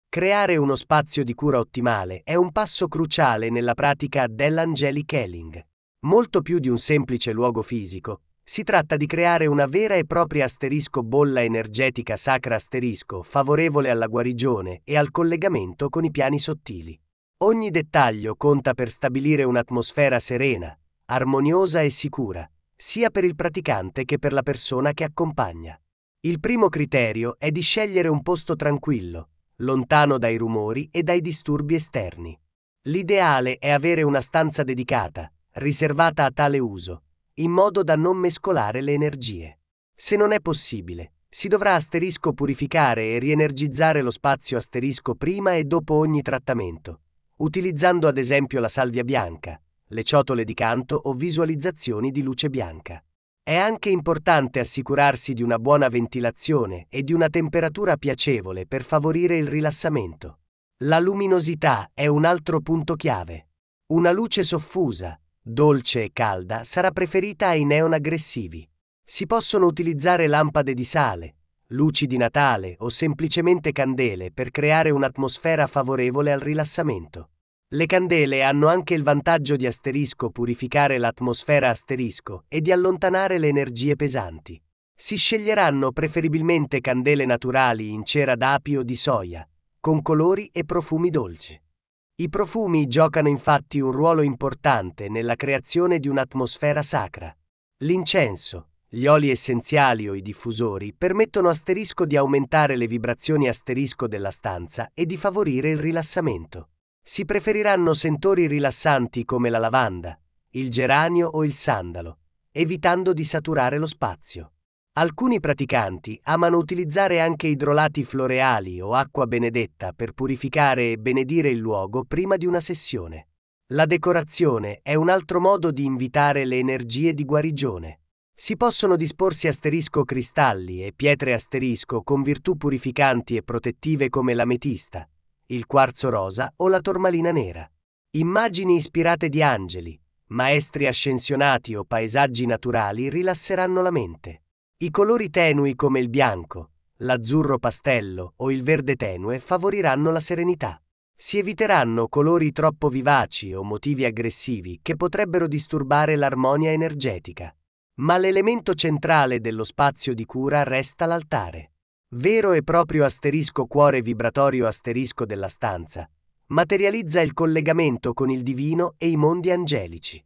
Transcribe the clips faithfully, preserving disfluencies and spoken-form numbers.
Creare uno spazio di cura ottimale è un passo cruciale nella pratica dell'Angelic Healing. Molto più di un semplice luogo fisico, si tratta di creare una vera e propria asterisco bolla energetica sacra asterisco favorevole alla guarigione e al collegamento con i piani sottili. Ogni dettaglio conta per stabilire un'atmosfera serena, armoniosa e sicura, sia per il praticante che per la persona che accompagna. Il primo criterio è di scegliere un posto tranquillo, lontano dai rumori e dai disturbi esterni. L'ideale è avere una stanza dedicata, riservata a tale uso, in modo da non mescolare le energie. Se non è possibile, si dovrà asterisco purificare e rienergizzare lo spazio asterisco prima e dopo ogni trattamento, utilizzando ad esempio la salvia bianca, le ciotole di canto o visualizzazioni di luce bianca. È anche importante assicurarsi di una buona ventilazione e di una temperatura piacevole per favorire il rilassamento. La luminosità è un altro punto chiave. Una luce soffusa, dolce e calda sarà preferita ai neon aggressivi. Si possono utilizzare lampade di sale, luci di Natale o semplicemente candele per creare un'atmosfera favorevole al rilassamento. Le candele hanno anche il vantaggio di asterisco purificare l'atmosfera asterisco e di allontanare le energie pesanti. Si sceglieranno preferibilmente candele naturali in cera d'api o di soia, con colori e profumi dolci. I profumi giocano infatti un ruolo importante nella creazione di un'atmosfera sacra. L'incenso, gli oli essenziali o i diffusori permettono asterisco di aumentare le vibrazioni asterisco della stanza e di favorire il rilassamento. Si preferiranno sentori rilassanti come la lavanda, il geranio o il sandalo, evitando di saturare lo spazio. Alcuni praticanti amano utilizzare anche idrolati floreali o acqua benedetta per purificare e benedire il luogo prima di una sessione. La decorazione è un altro modo di invitare le energie di guarigione. Si possono disporsi asterisco cristalli e pietre asterisco con virtù purificanti e protettive come l'ametista, il quarzo rosa o la tormalina nera. Immagini ispirate di angeli, maestri ascensionati o paesaggi naturali rilasseranno la mente. I colori tenui come il bianco, l'azzurro pastello o il verde tenue favoriranno la serenità. Si eviteranno colori troppo vivaci o motivi aggressivi che potrebbero disturbare l'armonia energetica. Ma l'elemento centrale dello spazio di cura resta l'altare. Vero e proprio asterisco cuore vibratorio asterisco della stanza, materializza il collegamento con il divino e i mondi angelici.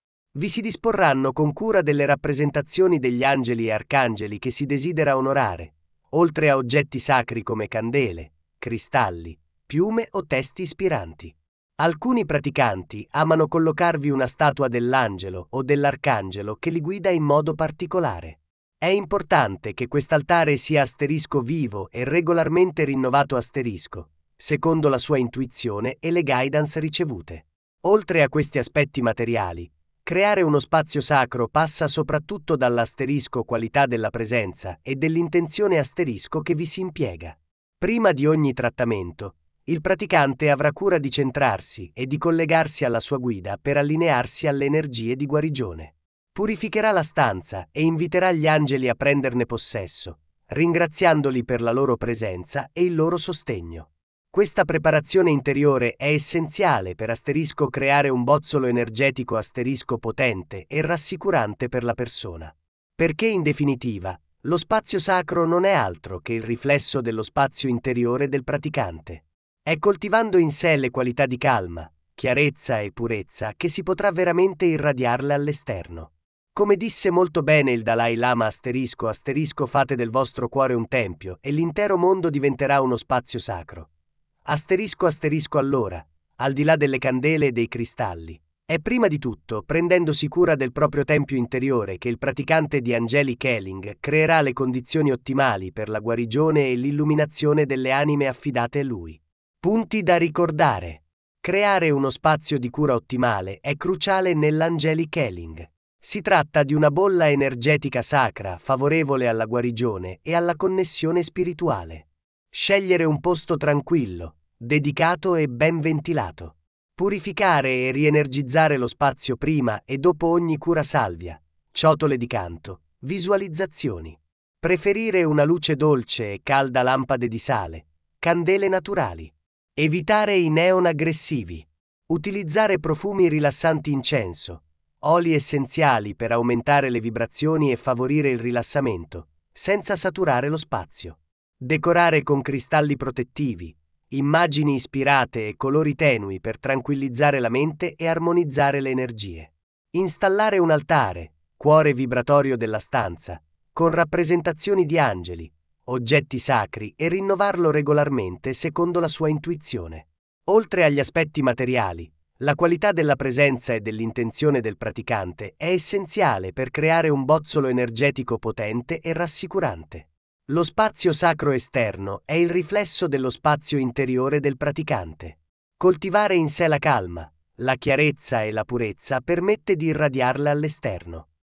Vi si disporranno con cura delle rappresentazioni degli angeli e arcangeli che si desidera onorare, oltre a oggetti sacri come candele, cristalli, piume o testi ispiranti. Alcuni praticanti amano collocarvi una statua dell'angelo o dell'arcangelo che li guida in modo particolare. È importante che quest'altare sia asterisco vivo e regolarmente rinnovato asterisco, secondo la sua intuizione e le guidance ricevute. Oltre a questi aspetti materiali, creare uno spazio sacro passa soprattutto dall'asterisco qualità della presenza e dell'intenzione asterisco che vi si impiega. Prima di ogni trattamento, il praticante avrà cura di centrarsi e di collegarsi alla sua guida per allinearsi alle energie di guarigione. Purificherà la stanza e inviterà gli angeli a prenderne possesso, ringraziandoli per la loro presenza e il loro sostegno. Questa preparazione interiore è essenziale per asterisco creare un bozzolo energetico asterisco potente e rassicurante per la persona. Perché in definitiva, lo spazio sacro non è altro che il riflesso dello spazio interiore del praticante. È coltivando in sé le qualità di calma, chiarezza e purezza che si potrà veramente irradiarle all'esterno. Come disse molto bene il Dalai Lama asterisco asterisco fate del vostro cuore un tempio e l'intero mondo diventerà uno spazio sacro. Asterisco asterisco allora, al di là delle candele e dei cristalli, è prima di tutto prendendosi cura del proprio tempio interiore che il praticante di Angelic Healing creerà le condizioni ottimali per la guarigione e l'illuminazione delle anime affidate a lui. Punti da ricordare. Creare uno spazio di cura ottimale è cruciale nell'Angelic Healing. Si tratta di una bolla energetica sacra favorevole alla guarigione e alla connessione spirituale. Scegliere un posto tranquillo, dedicato e ben ventilato. Purificare e rienergizzare lo spazio prima e dopo ogni cura salvia, ciotole di canto, visualizzazioni. Preferire una luce dolce e calda lampade di sale, Candele naturali. Evitare i neon aggressivi. Utilizzare profumi rilassanti incenso, oli essenziali per aumentare le vibrazioni e favorire il rilassamento, senza saturare lo spazio. Decorare con cristalli protettivi, immagini ispirate e colori tenui per tranquillizzare la mente e armonizzare le energie. Installare un altare, cuore vibratorio della stanza, con rappresentazioni di angeli, oggetti sacri e rinnovarlo regolarmente secondo la sua intuizione. Oltre agli aspetti materiali, la qualità della presenza e dell'intenzione del praticante è essenziale per creare un bozzolo energetico potente e rassicurante. Lo spazio sacro esterno è il riflesso dello spazio interiore del praticante. Coltivare in sé la calma, la chiarezza e la purezza permette di irradiarla all'esterno.